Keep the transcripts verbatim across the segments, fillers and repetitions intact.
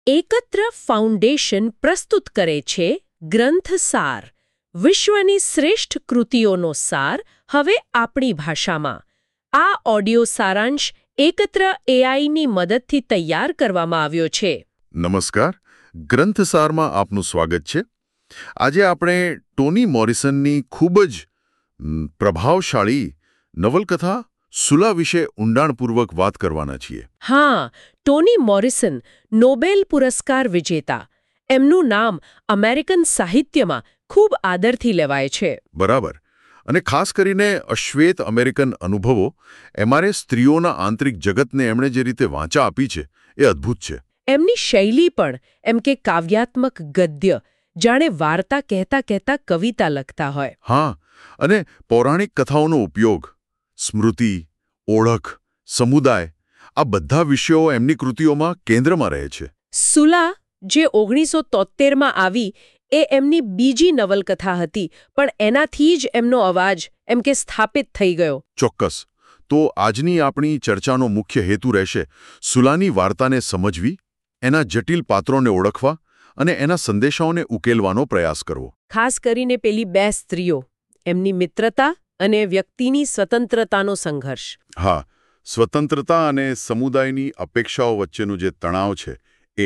એકત્ર ફાઉન્ડેશન પ્રસ્તુત કરે છે ગ્રંથસાર, વિશ્વની શ્રેષ્ઠ કૃતિઓનો સાર હવે આપણી ભાષામાં. આ ઓડિયો સારાંશ એકત્ર એઆઈની મદદથી તૈયાર કરવામાં આવ્યો છે. નમસ્કાર, ગ્રંથસારમાં આપનું સ્વાગત છે. આજે આપણે ટોની મોરિસનની ખૂબ જ પ્રભાવશાળી નવલકથા સુલા વિશે ઊંડાણપૂર્વક વાત કરવાના છીએ. હા, ટોની મોરિસન નોબેલ પુરસ્કાર વિજેતા. એમનું નામ અમેરિકન સાહિત્યમાં ખૂબ આદરથી લેવાય છે. બરાબર. અને ખાસ કરીને અશ્વેત અમેરિકન અનુભવો, એમારે સ્ત્રીઓના આંતરિક જગતને એમણે જે રીતે વાંચા આપી છે એ અદ્ભુત છે. એમની શૈલી પણ એમ કે કાવ્યાત્મક ગદ્ય, જાણે વાર્તા કહેતા કહેતા કવિતા લખતા હોય. હા, અને પૌરાણિક કથાઓનો ઉપયોગ, સ્મૃતિ, ઓળખ, સમુદાય, આ બધા વિષયો એમની કૃતિઓમાં કેન્દ્રમાં રહે છે. સુલા, જે ઓગણીસો તોતેરમાં આવી, એ એમની બીજી નવલકથા હતી, પણ એનાથી જ એમનો અવાજ એમ કે સ્થાપિત થઈ ગયો. ચોક્કસ. તો આજની આપણી ચર્ચાનો મુખ્ય હેતુ રહેશે સુલાની વાર્તાને સમજવી, એના જટિલ પાત્રોને ઓળખવા અને એના સંદેશાઓને ઉકેલવાનો પ્રયાસ કરવો. ખાસ કરીને પેલી બે સ્ત્રીઓ, એમની મિત્રતા અને વ્યક્તિની સ્વતંત્રતાનો સંઘર્ષ. હા, સ્વતંત્રતા અને સમુદાયની અપેક્ષાઓ વચ્ચેનું જે તણાવ છે એ.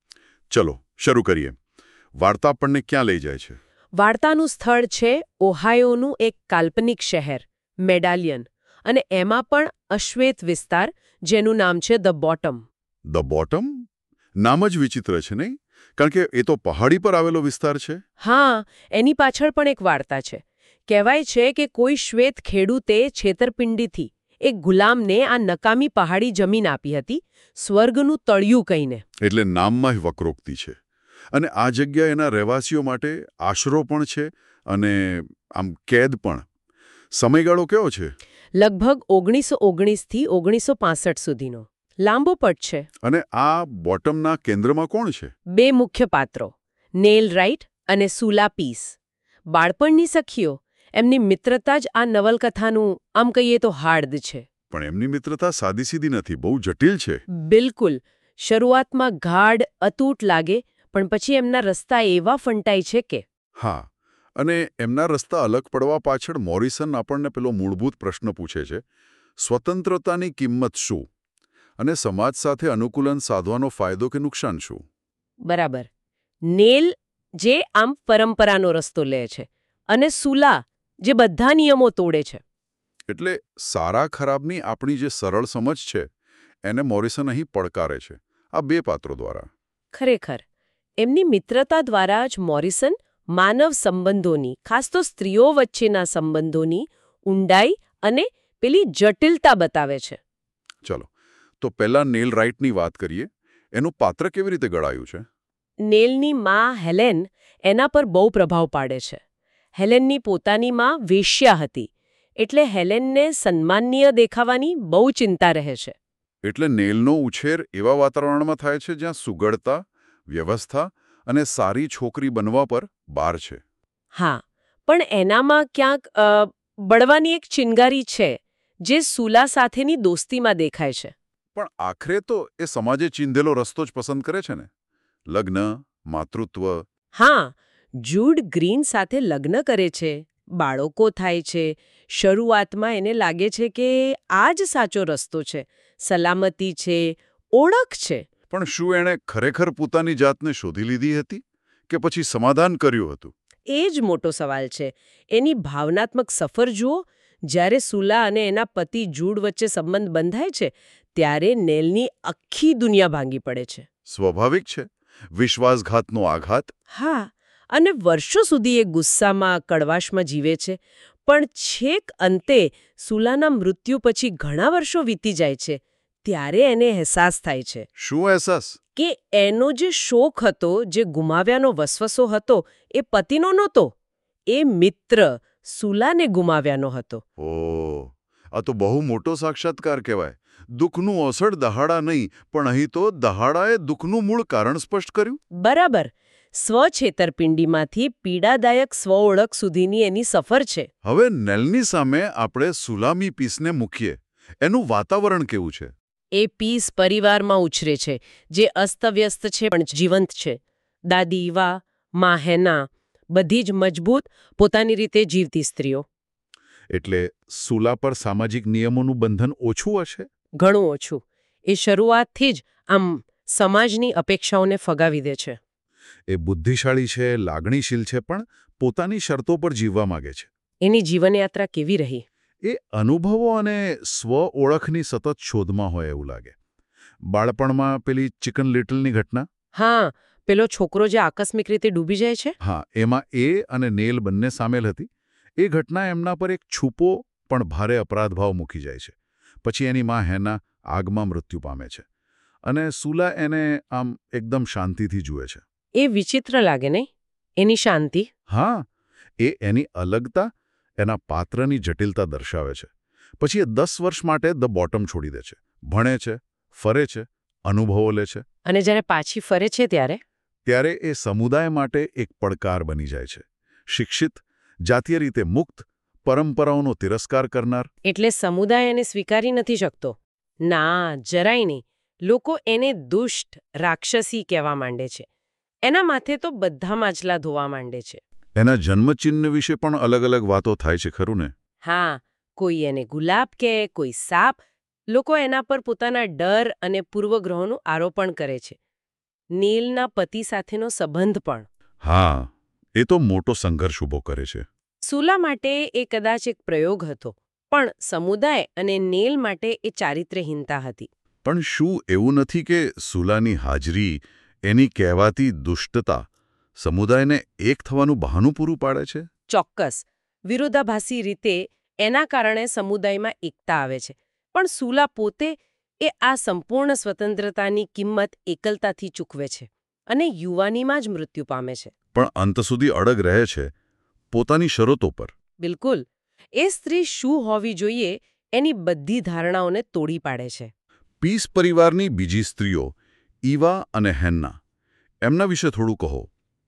ચલો શરૂ કરીએ. વાર્તા આપણને ક્યાં લઈ જાય છે? વાર્તાનું સ્થળ છે ઓહાયોનું એક કાલ્પનિક શહેર, મેડાલિયન, અને એમાં પણ અશ્વેત વિસ્તાર, જેનું નામ છે ધ બોટમ. The bottom? નામ જ વિચિત્ર છે નહીં? કારણ કે એ તો પહાડી પર આવેલો વિસ્તાર છે. હા, એની પાછળ પણ એક વાર્તા છે. કહેવાય છે કે કોઈ શ્વેત ખેડૂતે છેતરપિંડીથી એક ગુલામને આ નકામી પહાડી જમીન આપી હતી, સ્વર્ગનું તળિયું કહીને. એટલે નામમાં જ વક્રોક્તિ છે. અને આ જગ્યા એના રહેવાસીઓ માટે આશરો પણ છે અને આમ કેદ પણ. સમયગાળો કેવો છે? લગભગ ઓગણીસો ઓગણીસથી ઓગણીસો પાસઠ સુધીનો. લાંબો પટ છે. અને આ બોટમના કેન્દ્રમાં કોણ છે? બે મુખ્ય પાત્રો, નેલ રાઇટ અને સુલા પીસ. બાળપણની સખીઓ. એમની મિત્રતા જ આ નવલકથાનું આમ કહીએ તો હાર્દ છે. પણ એમની મિત્રતા સાદીસીધી નથી, બહુ જટિલ છે. બિલકુલ. શરૂઆતમાં ગાઢ, અતૂટ લાગે, પણ પછી એમના રસ્તા એવા ફંટાય છે કે. હા, અને એમના રસ્તા અલગ પડવા પાછળ મોરિસન આપણને પેલો મૂળભૂત પ્રશ્ન પૂછે છે: સ્વતંત્રતાની કિંમત શું? અને સમાજ સાથે અનુકૂલન સાધવાનો ફાયદો કે નુકસાન શું? બરાબર. નેલ, જે આમ પરંપરાનો રસ્તો લે છે, અને સુલા, જે બધા નિયમો તોડે છે. એટલે સારા ખરાબની આપણી જે સરળ સમજ છે એને મોરિસન અહીં પડકારે છે, આ બે પાત્રો દ્વારા. ખરેખર, એમની મિત્રતા દ્વારા જ મોરિસન માનવ સંબંધોની, ખાસ તો સ્ત્રીઓ વચ્ચેના સંબંધોની ઊંડાઈ અને પેલી જટિલતા બતાવે છે. ચલો, તો પહેલા નેલ રાઇટની વાત કરીએ. એનું પાત્ર કેવી રીતે ઘડાયું છે? નેલની માં હેલેન એના પર બહુ પ્રભાવ પાડે છે. હેલેનની પોતાની માં વેશ્યા હતી, એટલે હેલેનને સન્માનનીય દેખાવાની બહુ ચિંતા રહે છે. એટલે નેલનો ઉછેર એવા વાતાવરણમાં થાય છે જ્યાં સુઘડતા, વ્યવસ્થા અને સારી છોકરી બનવા પર ભાર છે. હા, પણ એનામાં ક્યાંક બળવાની એક ચિનગારી છે, જે સુલા સાથેની દોસ્તીમાં દેખાય છે. પણ આખરે તો એ સમાજે ચીંધેલો રસ્તો જ પસંદ કરે છે ને? લગ્ન, માતૃત્વ. હા, જૂડ ગ્રીન સાથે લગ્ન કરે છે, બાળકો થાય છે. શરૂઆતમાં એને લાગે છે કે આ જ સાચો રસ્તો છે, સલામતી છે, ઓળખ છે. પણ શું એણે ખરેખર પોતાની જાતને શોધી લીધી હતી કે પછી સમાધાન કર્યું હતું? એ જ મોટો સવાલ છે. એની ભાવનાત્મક સફર જુઓ. જ્યારે સુલા અને એના પતિ જૂડ વચ્ચે સંબંધ બંધાય છે, ત્યારે નેલની આખી દુનિયા ભાંગી પડે છે. સ્વાભાવિક છે, વિશ્વાસઘાતનો આઘાત. હા, અને વર્ષો સુધી એ ગુસ્સામાં, કડવાશમાં જીવે છે. પણ છેક અંતે સુલાના મૃત્યુ પછી ઘણા વર્ષો વીતી જાય છે, ત્યારે એને અહેસાસ થાય છે. શું અહેસાસ? કે એનો જે શોખ હતો, જે ગુમાવ્યાનો વસવસો હતો, એ પતિનો નહોતો, એ મિત્ર સુલાને ગુમાવ્યાનો હતો. ઓહ, આ તો બહુ મોટો સાક્ષાત્કાર કહેવાય. દુઃખનું ઓસડ દહાડા નહીં, પણ અહીં તો દહાડાએ દુઃખનું મૂળ કારણ સ્પષ્ટ કર્યું. બરાબર. સ્વછેતરપિંડીમાંથી પીડાદાયક સ્વઓળખ સુધીની એની સફર છે. હવે નેલની સામે આપણે સુલામી પીસને મૂકીએ. એનું વાતાવરણ કેવું છે? એ પીસ પરિવારમાં ઉછરે છે, જે અસ્તવ્યસ્ત છે પણ જીવંત છે. દાદી ઈવા, મા હેના, બધી જ મજબૂત, પોતાની રીતે જીવતી સ્ત્રીઓ. એટલે સુલા પર સામાજિક નિયમોનું બંધન ઓછું હશે? ઘણું ઓછું. એ શરૂઆતથી જ આમ સમાજની અપેક્ષાઓને ફગાવી દે છે. એ બુદ્ધિશાળી છે, લાગણીશીલ છે, પણ પોતાની શરતો પર જીવવા માંગે છે. એની જીવનયાત્રા કેવી રહી? એ અનુભવો અને સ્વ-ઓળખની સતત શોધમાં હોય એવું લાગે. બાળપણમાં પેલી ચિકન લિટલની ઘટના? હા, પેલો છોકરો જે આકસ્મિક રીતે ડૂબી જાય છે. હા, એમાં એ અને નેલ બંને સામેલ હતી. એ ઘટના એમના પર એક છૂપો પણ ભારે અપરાધભાવ મૂકી જાય છે. પછી એની માં હેના આગમાં મૃત્યુ પામે છે. અને સુલા એને આમ એકદમ શાંતિથી જુએ છે. એ વિચિત્ર લાગે નહીં? એની શાંતિ. હા, એ એની અલગતા, એના પાત્રની જટિલતા દર્શાવે છે. પછી એ દસ વર્ષ માટે ધ બોટમ છોડી દે છે. ભણે છે, ફરે છે, અનુભવો લે છે. અને જ્યારે પાછી ફરે છે ત્યારે ત્યારે એ સમુદાય માટે એક પડકાર બની જાય છે. શિક્ષિત, જાતીય રીતે મુક્ત, પરંપરાઓનો તિરસ્કાર કરનાર. એટલે સમુદાય એને સ્વીકારી નથી શકતો? ના, જરાય નહીં. લોકો એને દુષ્ટ, રાક્ષસી કહેવા માંડે છે. એના માથે તો બધા માછલા ધોવા માંડે છે. એના જન્મચિહ્ન વિશે પણ અલગ અલગ વાતો થાય છે, ખરું ને? હા, કોઈ એને ગુલાબ કહે, કોઈ સાપ. લોકો એના પર પોતાના ડર અને પૂર્વગ્રહોનું આરોપણ કરે છે. નીલના પતિ સાથેનો સંબંધ પણ. હા, એ તો મોટો સંઘર્ષ ઊભો કરે છે. સુલા માટે એ કદાચ એક પ્રયોગ હતો, પણ સમુદાય અને નેલ માટે એ ચારિત્ર્યહીનતા હતી. પણ શું એવું નથી કે સુલાની હાજરી, એની કહેવાતી દુષ્ટતા, સમુદાયને એક થવાનું બહાનું પૂરું પાડે છે? ચોક્કસ. વિરોધાભાસી રીતે એના કારણે સમુદાયમાં એકતા આવે છે. પણ સુલા પોતે એ આ સંપૂર્ણ સ્વતંત્રતાની કિંમત એકલતાથી ચૂકવે છે અને યુવાનીમાં જ મૃત્યુ પામે છે. પણ અંત સુધી અડગ રહે છે પોતાની શરતો પર. બિલકુલ. એ સ્ત્રી શું હોવી જોઈએ એની બધી ધારણાઓને તોડી પાડે છે. પીસ પરિવારની બીજી સ્ત્રીઓ, ઈવા અને હેન્ના, એમના વિશે થોડું કહો.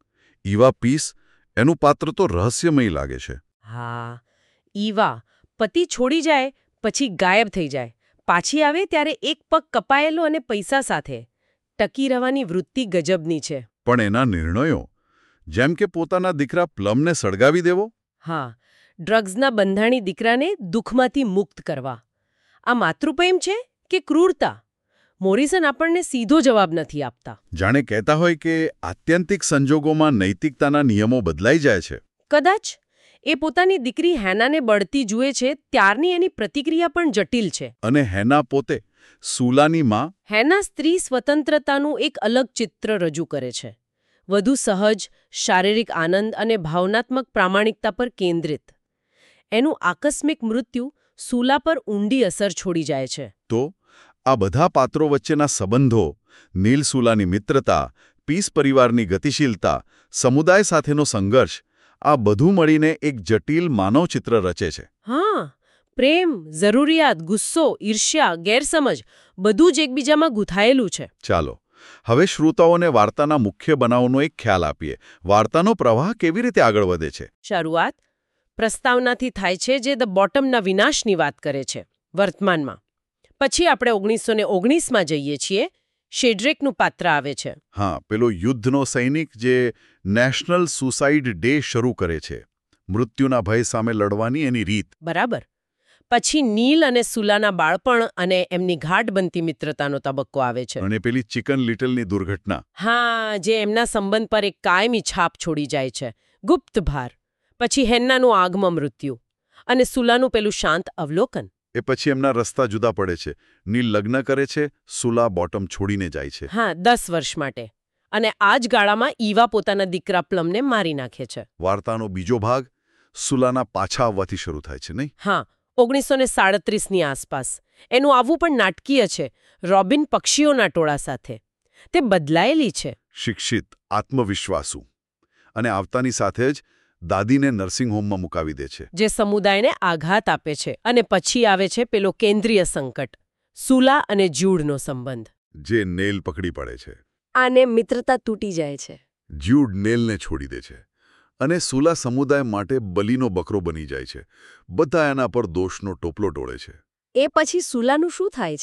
ઈવા પીસ, એનું પાત્ર તો રહસ્યમય લાગે છે. હા, ઈવા પતિ છોડી જાય પછી ગાયબ થઈ જાય. પાછી આવે ત્યારે એક પગ કપાયેલો અને પૈસા સાથે. ટકી રહેવાની વૃત્તિ ગજબની છે. પણ એના નિર્ણયો, જેમ કે પોતાના દીકરા પ્લમને સળગાવી દેવો. હા, ડ્રગ્સના બંધાણી દીકરાને દુઃખમાંથી મુક્ત કરવા. આ માતૃપ્રેમ છે કે ક્રૂરતા? મોરિસન આપણને સીધો જવાબ નથી આપતા. જાણે કહેતા હોય કે આત્યંતિક સંજોગોમાં નૈતિકતાના નિયમો બદલાઈ જાય છે. કદાચ. એ પોતાની દીકરી હેનાને બળતી જુએ છે ત્યારની એની પ્રતિક્રિયા પણ જટિલ છે. અને હેના પોતે, સુલાની માં. હેના સ્ત્રી સ્વતંત્રતાનું એક અલગ ચિત્ર રજૂ કરે છે. વધુ સહજ, શારીરિક આનંદ અને ભાવનાત્મક પ્રામાણિકતા પર કેન્દ્રિત. એનું આકસ્મિક મૃત્યુ સુલા પર ઊંડી અસર છોડી જાય છે. તો આ બધા પાત્રો વચ્ચેના સંબંધો, નીલ સુલાની મિત્રતા, પીસ પરિવારની ગતિશીલતા, સમુદાય સાથેનો સંઘર્ષ, આ બધું મળીને એક જટિલ માનવચિત્ર રચે છે. હા, પ્રેમ, જરૂરિયાત, ગુસ્સો, ઈર્ષ્યા, ગેરસમજ બધું જ એકબીજામાં ગૂંથાયેલું છે. ચાલો, હવે શ્રોતાઓને વાર્તાના મુખ્ય બનાવનો એક ખ્યાલ આપીએ. વાર્તાનો પ્રવાહ કેવી રીતે આગળ વધે છે? શરૂઆત પ્રસ્તાવનાથી થાય છે જે ધ બોટમના વિનાશની વાત કરે છે, વર્તમાનમાં. પછી આપણે ઓગણીસો ને ઓગણીસમાં જઈએ છીએ. શેડ્રેકનું પાત્ર આવે છે. હા, પેલો યુદ્ધનો સૈનિક જે નેશનલ સુસાઇડ ડે શરૂ કરે છે. મૃત્યુના ભય સામે લડવાની એની રીત. બરાબર. પછી નીલ અને સુલાના બાળપણ અને એમની ઘાટ બનતી મિત્રતાનો તબક્કો આવે છે. અને પેલી ચિકન લિટલની દુર્ઘટના. હા, જે એમના સંબંધ પર એક કાયમી છાપ છોડી જાય છે. ગુપ્ત ભાર. પછી હેન્નાનું આગમાં મૃત્યુ. અને સુલાનું પેલું શાંત અવલોકન. એ પછી એમના રસ્તા જુદા પડે છે. નીલ લગ્ન કરે છે, સુલા બોટમ છોડીને જાય છે. હા, દસ વર્ષ માટે. અને આ જ ગાળામાં ઈવા પોતાના દીકરા પ્લમને મારી નાખે છે. વાર્તાનો બીજો ભાગ સુલાના પાછા આવવાથી શરૂ થાય છે, નહીં? હા, ઓગણીસો ને સાડત્રીસની આસપાસ. એનું આવવું પણ નાટકીય છે, રોબિન પક્ષીઓના ટોળા સાથે. તે બદલાયેલી છે. શિક્ષિત, આત્મવિશ્વાસુ. અને આવતાની સાથે જ દાદીને નર્સિંગ હોમમાં મુકાવી દે છે. જે સમુદાયને આઘાત આપે છે. અને પછી આવે છે પેલો કેન્દ્રીય સંકટ, સુલા અને જ્યુડનો સંબંધ. જે નેલ પકડી પડે છે. આને મિત્રતા તૂટી જાય છે. જ્યુડ નેલને છોડી દે છે. અને સુલા સમુદાય માટે બલીનો બકરો બની જાય છે. બધા એના પર દોષનો ટોપલો ટોળે છે. એ પછી સુલાનું શું થાય છે?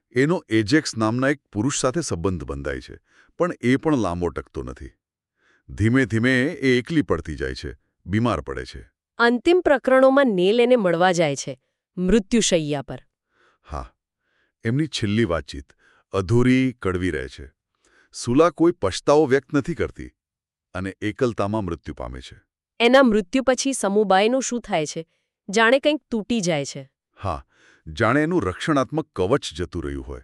એનો એજેક્સ નામના એક પુરુષ સાથે સંબંધ બંધાય છે, પણ એ પણ લાંબો ટકતો નથી. ધીમે ધીમે એ એકલી પડતી જાય છે, બીમાર પડે છે. અંતિમ પ્રકરણોમાં નેલ એને મળવા જાય છે, મૃત્યુશૈયા પર. હા, એમની છેલ્લી વાતચીત અધૂરી કડવી રહે છે. સુલા કોઈ પછતાવો વ્યક્ત નથી કરતી અને એકલતામાં મૃત્યુ પામે છે. એના મૃત્યુ પછી સમુબાયનું શું થાય છે? જાણે કંઈક તૂટી જાય છે. હા, જાણે એનું રક્ષણાત્મક કવચ જતું રહ્યું હોય.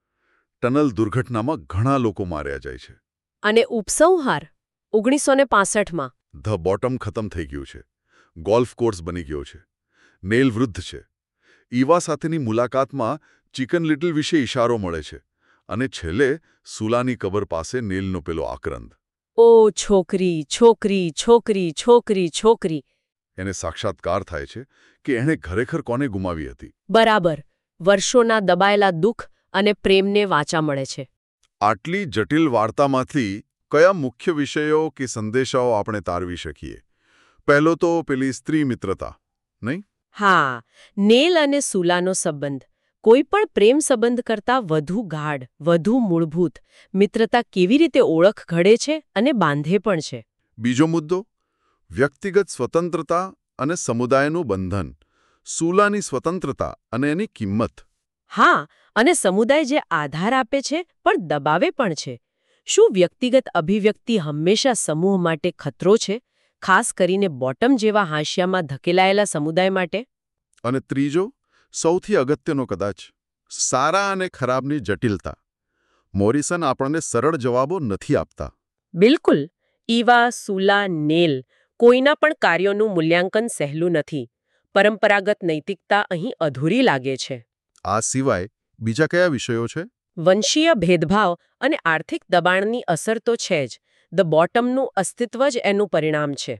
ટનલ દુર્ઘટનામાં ઘણા લોકો માર્યા જાય છે. અને ઉપસંહાર ઓગણીસો ને પાસઠમાં ધ બોટમ ખતમ થઈ ગયું છે. ગોલ્ફ કોર્સ બની ગયો છે. નેલ વૃદ્ધ છે. ઈવા સાથેની મુલાકાતમાં ચિકન લિટલ વિશે ઇશારો મળે છે. અને છેલ્લે સુલાની કબર પાસે નેલનો પેલો આક્રંદ. ઓ છોકરી છોકરી છોકરી છોકરી છોકરી. એને સાક્ષાત્કાર થાય છે કે એણે ખરેખર કોને ગુમાવી હતી. બરાબર. વર્ષોના દબાયેલા દુઃખ અને પ્રેમને વાચા મળે છે. આટલી જટિલ વાર્તામાંથી કયા મુખ્ય વિષયો કે સંદેશાઓ આપણે તારવી શકીએ? પહેલો તો પેલી સ્ત્રી મિત્રતા, નહીં? હા, નેલ અને સુલાનો સંબંધ કોઈ પણ પ્રેમ સંબંધ કરતાં વધુ ગાઢ, વધુ મૂળભૂત. મિત્રતા કેવી રીતે ઓળખ ઘડે છે અને બાંધે પણ છે. બીજો મુદ્દો વ્યક્તિગત સ્વતંત્રતા અને સમુદાયનું બંધન. સુલાની સ્વતંત્રતા અને એની કિંમત. હા, અને સમુદાય જે આધાર આપે છે પણ દબાવે પણ છે. શું વ્યક્તિગત અભિવ્યક્તિ હંમેશા સમૂહ માટે ખતરો છે, ખાસ કરીને બોટમ જેવા હાંશિયામાં ધકેલાયેલા સમુદાય માટે? અને ત્રીજો, સૌથી અગત્યનો કદાચ, સારા અને ખરાબની જટિલતા. મોરિસન આપણને સરળ જવાબો નથી આપતા. બિલકુલ. ઈવા, સુલા, નેલ કોઈના પણ કાર્યોનું મૂલ્યાંકન સહેલું નથી. પરંપરાગત નૈતિકતા અહીં અધૂરી લાગે છે. આ સિવાય બીજા કયા વિષયો છે? વંશીય ભેદભાવ અને આર્થિક દબાણની અસર તો છે જ. ધ બોટમનું અસ્તિત્વ જ એનું પરિણામ છે.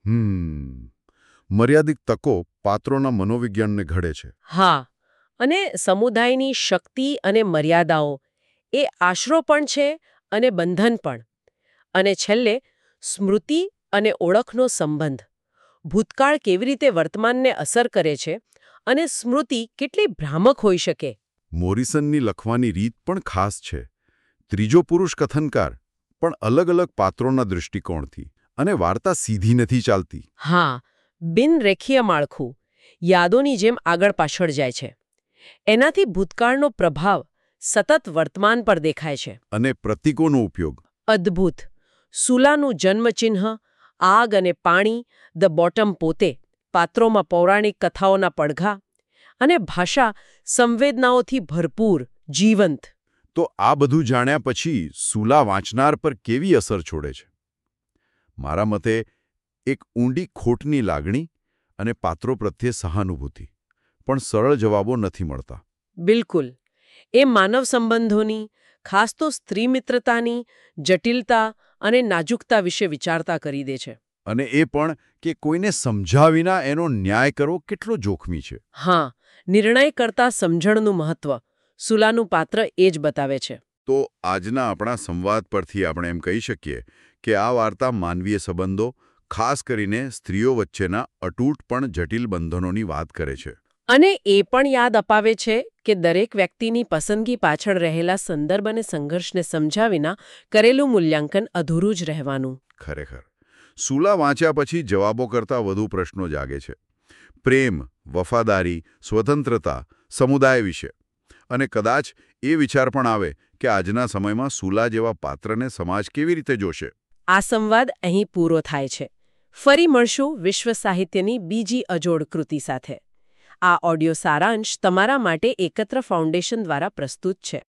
હમ મર્યાદિત તકો પાત્રોના મનોવિજ્ઞાનને ઘડે છે. હા, અને સમુદાયની શક્તિ અને મર્યાદાઓ એ આશરો પણ છે અને બંધન પણ. અને છેલ્લે સ્મૃતિ અને ઓળખનો સંબંધ. ભૂતકાળ કેવી રીતે વર્તમાનને અસર કરે છે અને સ્મૃતિ કેટલી ભ્રામક હોઈ શકે. મોરિસનની લખવાની રીત પણ ખાસ છે. ત્રીજો પુરુષ કથનકાર, પણ અલગ અલગ પાત્રોના દૃષ્ટિકોણથી. અને વાર્તા સીધી નથી ચાલતી. હા, બિનરેખીય માળખું યાદોની જેમ આગળ પાછળ જાય છે. એનાથી ભૂતકાળનો પ્રભાવ સતત વર્તમાન પર દેખાય છે. અને પ્રતીકોનો ઉપયોગ અદ્ભુત. સુલાનું જન્મચિહ્ન, આગ અને પાણી, ધ બોટમ પોતે, પાત્રોમાં પૌરાણિક કથાઓના પડઘા, અને ભાષા સંવેદનાઓથી ભરપૂર, જીવંત. તો આ બધું જાણ્યા પછી સુલા વાંચનાર પર કેવી અસર છોડે છે? મારા મતે એક ઊંડી ખોટની લાગણી અને પાત્રો પ્રત્યે સહાનુભૂતિ. પણ સરળ જવાબો નથી મળતા. બિલકુલ. એ માનવ સંબંધોની, ખાસ તો સ્ત્રી મિત્રતાની જટિલતા અને નાજુકતા વિશે વિચારતા કરી દે છે. અને એ પણ કે કોઈને સમજાવીના એનો ન્યાય કરવો કેટલો જોખમી છે. હા, નિર્ણય કરતા સમજણનું મહત્વ સુલાનું પાત્ર એ જ બતાવે છે. તો આજના આપણા સંવાદ પરથી આપણે એમ કહી શકીએ કે આ વાર્તા માનવીય સંબંધો, ખાસ કરીને સ્ત્રીઓ વચ્ચેના અતૂટ પણ જટિલ બંધનોની વાત કરે છે. અને એ પણ યાદ અપાવે છે કે દરેક વ્યક્તિની પસંદગી પાછળ રહેલા સંદર્ભ અને સંઘર્ષને સમજાવીના કરેલું મૂલ્યાંકન અધૂરું જ રહેવાનું. ખરેખર સુલા વાંચ્યા પછી જવાબો કરતાં વધુ પ્રશ્નો જાગે છે. પ્રેમ, વફાદારી, સ્વતંત્રતા, સમુદાય વિશે. અને કદાચ એ વિચાર પણ આવે કે આજના સમયમાં સુલા જેવા પાત્રને સમાજ કેવી રીતે જોશે. આ સંવાદ અહીં પૂરો થાય છે. ફરી મળશું વિશ્વ સાહિત્યની બીજી અજોડ કૃતિ સાથે. આ ઓડિયો સારાંશ તમારા માટે એકત્ર ફાઉન્ડેશન દ્વારા પ્રસ્તુત છે.